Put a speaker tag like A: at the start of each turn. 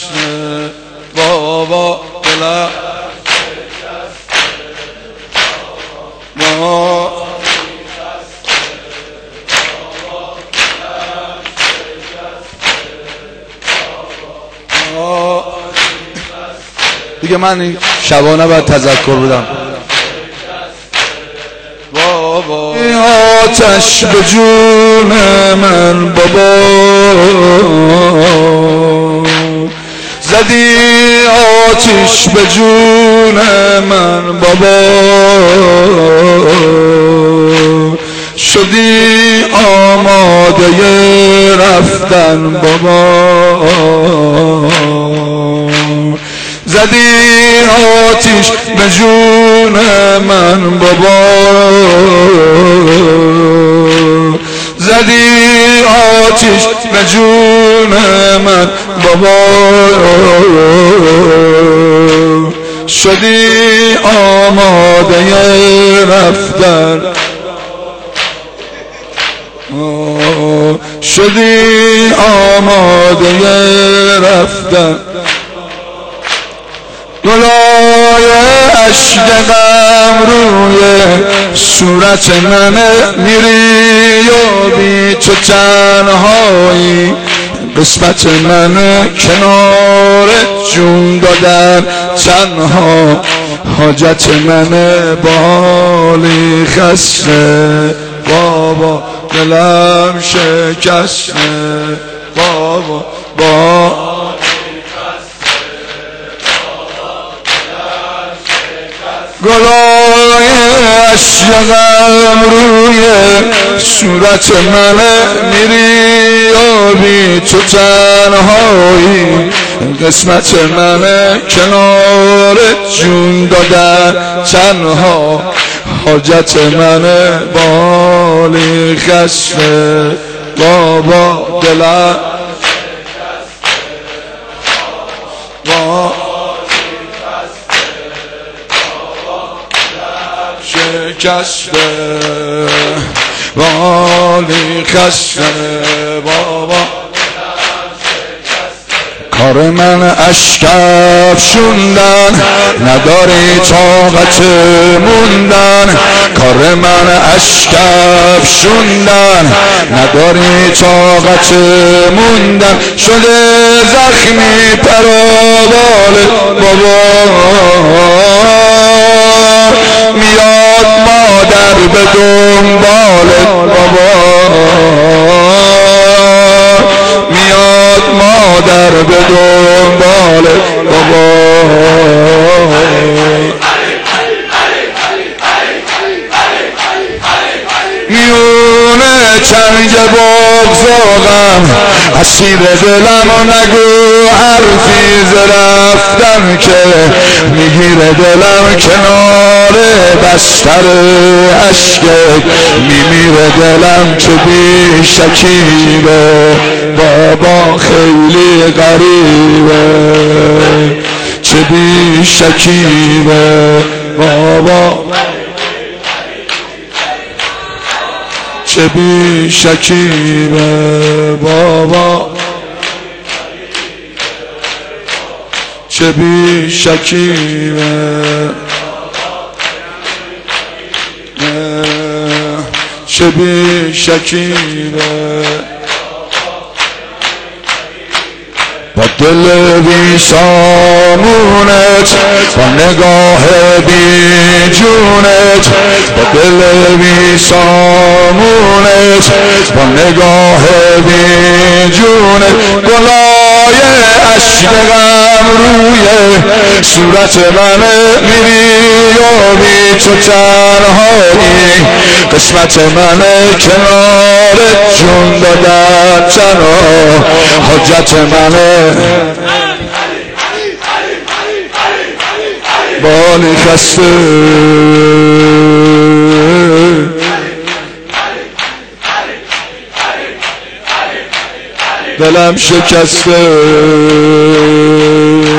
A: شکسته بابا دلم دیگه من این شبانه باید تذکر بدم. بابا آتش به جون من بابا زدی آتش به جون من بابا شدی آماده رفتن بابا زدی آتش به جون من بابا زدی آتش به جون من بابا شدی آماده رفتن شدی آماده رفتن گلای اشک غم روی صورت من میری و بی تو تنهایی قسمت من کنار جون دادن تنها حاجت من بالی خسته بابا دلم شکسته بابا گلای اشکم روی صورت من میری و بی تو تنهایی قسمت من کنار جون دادن تنها حاجت من بالی خسته بابا دلم شکسته بالی خسته بابا کار من اشک افشوندن نداری طاقت موندن کار من اشک افشوندن نداری طاقت موندن شده زخمی پرابال بابا میاد مادر به دنبالت بابا میاد مادر به دنبالت بابا میونه چنگ بغضاغم اسیر دلم و نگو حرفی ز رفتن که میگیره دلم کنار بستر عشقت میمیره دلم که بی شکیبه بابا خیلی غریبه چه بی شکیبه بابا چه بی شکیبه بابا چه بی شکیبه چه بی شکیبه با دل بی سامونت با نگاه بی جونت با دل بی سامونت با نگاه بی جونت گلای اشک غم روی صورت من میری و بی تو تنهایی قسمت من کنار جون دادن تنها حاجت من بالی خسته دلم شکسته